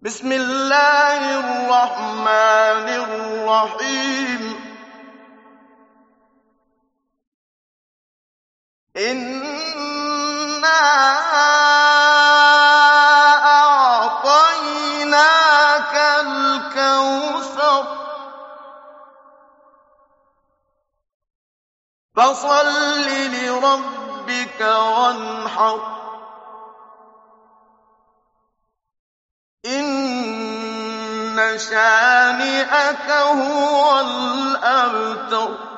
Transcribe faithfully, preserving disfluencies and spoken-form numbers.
بسم الله الرحمن الرحيم إنا أعطيناك الكوثر فصل لربك وانحر إن شانئك هو الأبتر